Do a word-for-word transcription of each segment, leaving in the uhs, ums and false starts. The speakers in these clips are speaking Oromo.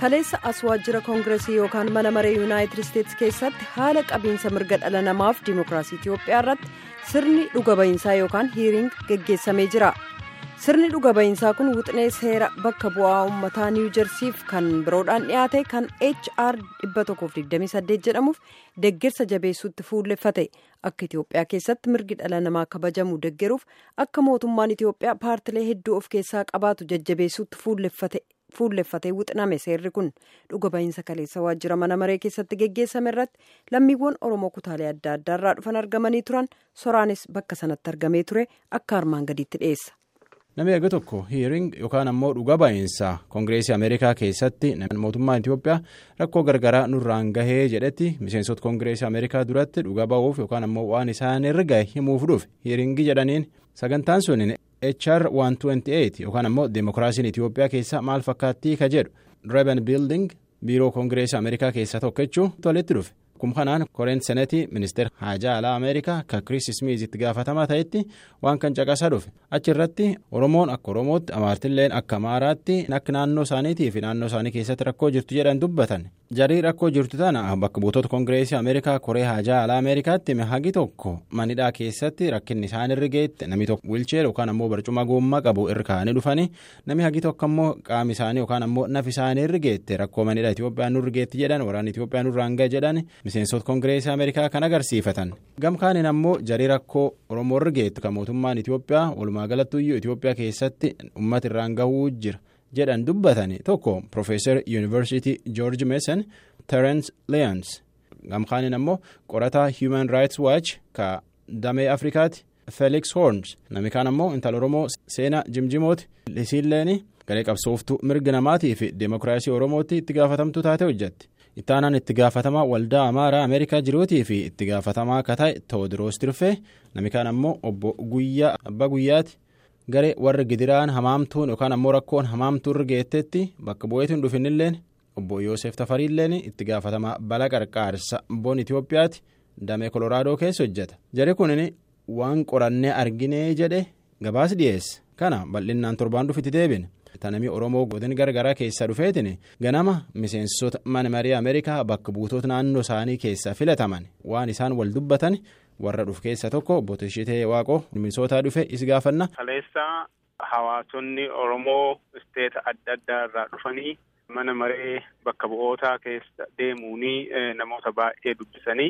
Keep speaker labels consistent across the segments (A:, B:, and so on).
A: kaleessa as waajjira koongireesii yookaan mana maree yuunaayitid isteetsi keessatti haala qabiinsa mirga dhala namaaf dimookiraasii Itiyoophiyaa irratti sirni dhuga ba'iinsaa yookaan hiiriing geggeessamee jira. Sirni dhuga ba'iinsaa kun wixinee seera bakka bu'aa uummataa niiw jersiif kan biroodhaan dhiyaate kan H R one twenty eight jedhamuuf deeggarsa jabeessuutti fuulleffate. Akka Itiyoophiyaa keessatti mirgi dhala namaa kabajamu deeggaruuf akka mootummaan Itiyoophiyaa paartilee hedduu of keessaa qabaatu jajjabeessuutti fuulleffate. fuulleffatee wixiname seerri kun dhuga ba'iinsa kaleessa waajjira mana maree keessatti geggeessame irratti lammiiwwan Oromoo kutaalee adda addaarraa dhufan argamanii turan soraanis bakka sanatti argamee ture akka armaan gadiitti dhiyeessa.
B: Namni erga tokko hiiriing yookaan ammoo dhuga ba'iinsa koongireesii Ameerikaa keessatti mootummaan Itiyoophiyaa rakkoo gargaraa nurraan gahee jedhetti miseensota koongireesii Ameerikaa duratti dhuga ba'uuf yookaan ammoo waan isaan irra gahe himuuf dhufe hiiriingii jedhaniin sagantaan sun H R one twenty eight yookaan ammoo Dimookiraasiin Itiyoophiyaa keessa maal fakkaattii ka jedhu Reben Building biiroo koongireesii Ameerikaa keessa tokkochuu tolitti dhufe. Kun kanaan koreen senetii ministeera haajaa alaa Ameerikaa ka Chris Smith itti gaafatamaa ta'etti waan kan caqasaa dhufe. Achi irratti Oromoon akka Oromootti Amaartilleen akka Amaaraatti akka naannoo isaaniitii fi naannoo isaanii keessatti rakkoo jirtu jedhan dubbatan. Jarii rakkoo jirtu tana bakka buutota koongireesii Ameerikaa koree haajaa alaa Ameerikaatti hagi tokko manidhaa keessatti rakkinni isaan irra geette namni tokko wiilcheer yookaan ammoo barcuma goommaa qabu irra kaa'anii dhufanii namni hagi tokko ammoo qaami isaanii yookaan ammoo nafi isaanii irra geette rakkoo manidhaa Itiyoophiyaa nurra geetti jedhan waraana Itiyoophiyaa nurraan gahe jedhan miseensota koongireesii Ameerikaa kan agarsiifatan. Gamkaaniin ammoo jarii rakkoo Oromoo irra geettu kan mootummaan Itiyoophiyaa walumaa galattuyyuu Itiyoophiyaa keessatti uummata irraan gahuu jira jedhan dubbatanii tokko Profeesar Yuunivarsiitii George Mason Terence Lyons gamkaaniin ammoo qorataa Human Rights Watch ka damee Afrikaatti Felix Horns namni kaan ammoo intala Oromoo seenaa jimjimooti lisiilleeni garee qabsooftuu mirga namaatii fi demookiraasii Oromootti itti gaafatamtuu taate hojjetti. Ittaanaan itti gaafatamaa waldaa Amaaraa Ameerikaa jiruutii fi itti gaafatamaa akka ta'e Toodiroos Tirfee namni kaan ammoo obbo Guyyaa Abbaa Guyyaati garee warri gidiraan hamaamtuun yookaan ammoo rakkoon hamaamtuun irra geettetti bakka bu'eetiin dhufinilleen obbo Yoosef Tafariilleen itti gaafatamaa bala qarqaarsa boon Itiyoophiyaatti damee Koloraadoo keessa hojjeta. Jarri kunin waan qorannee arginee jedhe gabaas dhiyeesse. Kana bal'innaan torbaan dhufitti deebine. Tanamii Oromoo godin gargaraa keessaa dhufeetiin ganama miseensota mana marii Ameerikaa bakka buutota naannoo isaanii keessaa filataman waan isaan wal dubbatan warra dhufu keessa tokko obbo Tishitee Waaqoo minisootaa dhufe is gaafanna.
C: Kaleessa hawaasonni Oromoo isteeta adda addaa irraa dhufanii mana maree bakka bu'ootaa keessa deemuunii namoota baay'ee dubbisanii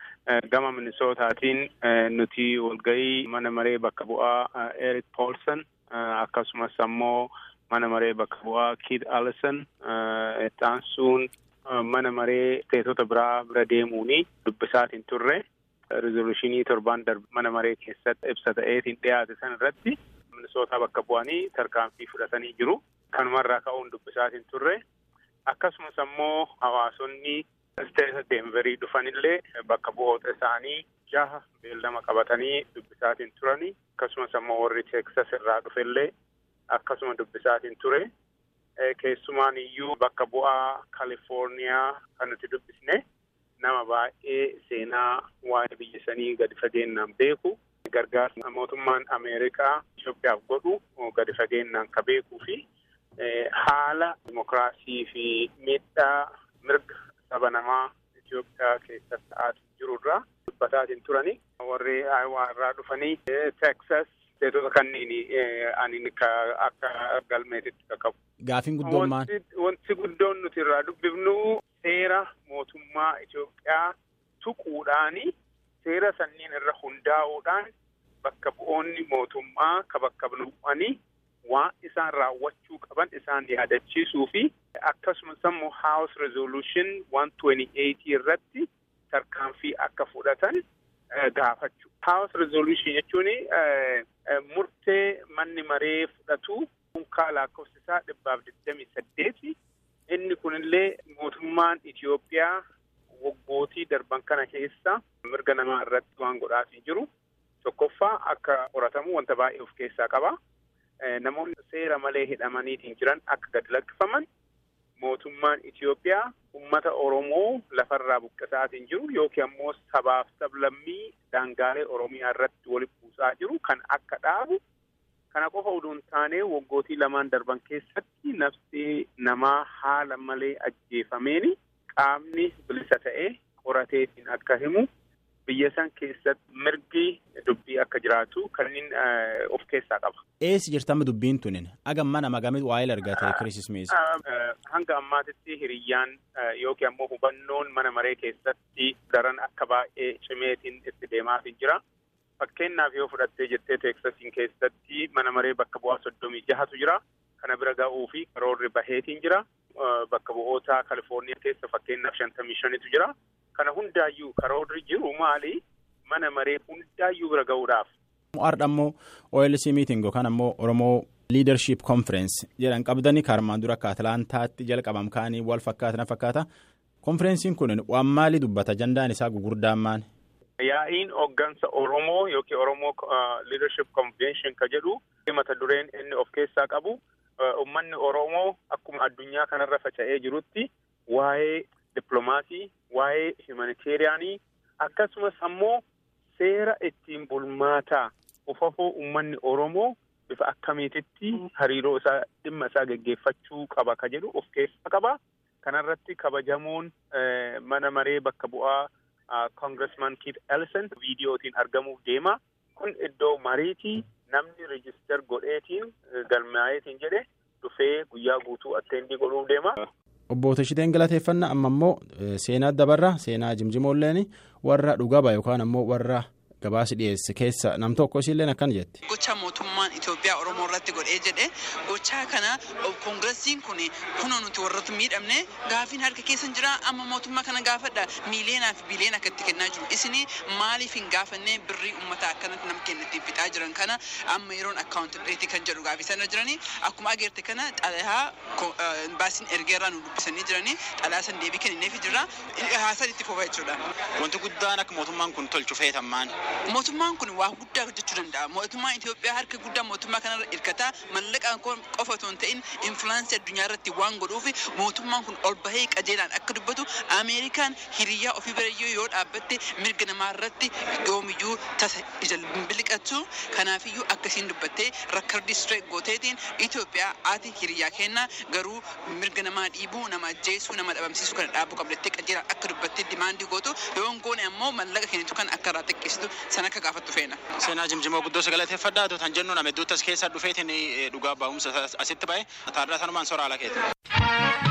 C: gama minisootaatiin nuti walgahii mana maree bakka bu'aa Eric Paulson akkasumas ammoo mana maree bakka bu'aa Kid Allison taansuun mana maree isteetota biraa bira deemuunii dubbisaatiin turre rizolushinii torbaan darbe mana maree keessatti ibsa ta'eetiin dhiyaate san irratti minisootaa bakka bu'anii tarkaanfii fudhatanii jiru. Kanumarraa ka'uun dubbisaatiin turre akkasumas ammoo hawaasonni isteeta Denverii dhufanillee bakka bu'oota isaanii jaha beellama qabatanii dubbisaatiin turani akkasumas ammoo warri Teksas irraa dhufellee akkasuma dubbisaatiin ture. Keessumaan iyyuu bakka bu'aa Kaalifoorniyaa kan nuti dubbisne nama baay'ee seenaa waa'ee biyya sanii gadi fageenyaan beeku gargaarsa mootummaan Ameerikaa Itiyoophiyaaf godhu gadi fageenyaan ka beekuu fi haala dimookiraasii fi miidhaa mirga saba namaa Itiyoophiyaa keessatti ta'aa jirurraa dubbataatiin turani. Warri Ayiwaa irraa dhufanii Teksas isteetota kanneen ani akka galmeetitti qaqqabu.
B: Gaafiin guddoon maal?
C: Wanti guddoon nuti irraa dubbifnu seera mootummaa Itiyoophiyaa tuquudhaani seera sanniin irra hundaa'uudhaan bakka bu'oonni mootummaa ka bakka bu'anii waan isaan raawwachuu qaban isaan yaadachiisuu fi akkasumas immoo House Resolution one twenty-eight irratti tarkaanfii akka fudhatan gaafachuu. House Resolution jechuun murtee manni maree fudhatu kunkaa lakkoofsisaa dhibbaaf digdamii saddeeti. Inni kunillee mootummaan Itiyoophiyaa waggootii darban kana keessa mirga namaa irratti waan godhaatii jiru. Tokkoffaa akka qoratamu wanta baay'ee of keessaa qaba. Namoonni seera malee hidhamaniitiin jiran akka gad lakkifaman mootummaan Itiyoophiyaa ummata Oromoo lafarraa buqqisaatiin jiru yookiin ammoo sabaaf sablammii daangaalee Oromiyaa irratti walitti buusaa jiru kan akka dhaabu Kana qofa uduun taanee waggootii lamaan darban keessatti nafsi namaa haala malee ajjeefameeni qaamni bilisa ta'ee qorateetiin akka himu biyya san keessatti mirgi dubbii akka jiraatu kanneen of keessaa qaba.
B: Eessi jirtama dubbiin tunin agam mana magamit waa'ee argate Kirismees.
C: Hanga ammaatitti hiriyyaan yookiin ammoo hubannoon mana maree keessatti daran akka baay'ee cimeetiin itti deemaatiin jira. Fakkeenyaaf yoo fudhattee jettee Teeksasiin keessatti mana maree bakka bu'aa soddomii jahatu jira. Kana bira ga'uu fi karoorri baheetiin jira. Bakka bu'oota Kalifoorniyaa keessa fakkeenyaaf shantamii shanitu jira. Kana hundaayyuu karoorri jiru maali? Mana maree hundaayyuu bira ga'uudhaaf.
B: Har'a ammoo O L C meeting yookaan ammoo Oromoo Leadership Conference jedhan qabdanii kaarmaan dura akka Atlaantaatti jalqabam kaanii wal fakkaata na fakkaata. Konferensiin kun waan maalii dubbata? Ajandaan isaa gugurdaan maali?
C: Yaa'iin hooggansa Oromoo yookiin Oromoo Leadership Convention ka jedhu mata dureen inni of keessaa qabu uummanni Oromoo akkuma addunyaa kanarra faca'ee jirutti waa'ee dippiloomaasii, waa'ee humanitaariyaanii akkasumas ammoo seera ittiin bulmaataa ufafoo uummanni Oromoo bifa akkamiititti hariiroo isaa dhimma isaa geggeeffachuu qaba ka jedhu of keessaa qaba. Kanarratti kabajamuun mana maree bakka bu'aa Congressman Keith Ellison viidiyootiin argamuuf deema. Kun iddoo mariitii namni register godheetiin galmaa'eetiin jedhe dhufee guyyaa guutuu atteentii godhuuf deema.
B: Obbo Tashiteen galateeffannaa amma immoo seenaa dabarra seenaa jimjimoolleen warra dhugaba yookaan ammoo warra gabaasi dhiyeesse keessa nam tokko isilleen akkan jetti.
D: Gocha mootummaan Itoophiyaa Oromoo irratti godhee jedhe gochaa kana koongiresiin kun kunoo nuti warratti miidhamne gaafiin harka keessan jira amma mootummaa kana gaafadha miileenaa fi biileen akka itti kennaa jiru isinii maaliif hin gaafannee birrii uummataa akkanatti nam kennatti fixaa jiran kana amma yeroon akkaawuntabiliitii kan jedhu gaafisanii jiranii akkuma ageerte kana xalayaa baasiin ergeerraa nu dubbisanii jiranii xalayaa san deebii kennineef jira haasan itti fufaa jechuudha.
E: Wanti guddaan akka mootummaan kun tolchu feetammaan.
D: Mootummaan kun waa guddaa hojjechuu danda'a. Mootummaan Itoophiyaa harka guddaa mootummaa kanarra hirkataa mallaqaan qofa otoo hin ta'in influaansii addunyaa irratti waan godhuuf mootummaan kun ol bahee qajeelaan akka dubbatu Ameerikaan hiriyyaa ofii birayyuu yoo dhaabbatte mirga namaa irratti yoomiyyuu tasa ija biliqatu. Kanaafiyyuu akkasiin dubbattee rakkardii straight gooteetiin Itoophiyaa ati hiriyyaa kennaa garuu mirga namaa dhiibuu nama ajjeesuu nama dhabamsiisuu kana dhaabuu qabdattee qajeelaan akka dubbattee dimaandii gootu yoo goone ammoo mallaqa kennitu kan akka irraa xiqqeessitu sana akka gaafattu feena.
E: Seenaa jimjimoo guddoo sagalateeffadhaa tan jennuun amedduutas keessa dhufeetiin dhugaa baa'umsa asitti ba'e taarraa sanumaan soraa ala keeti.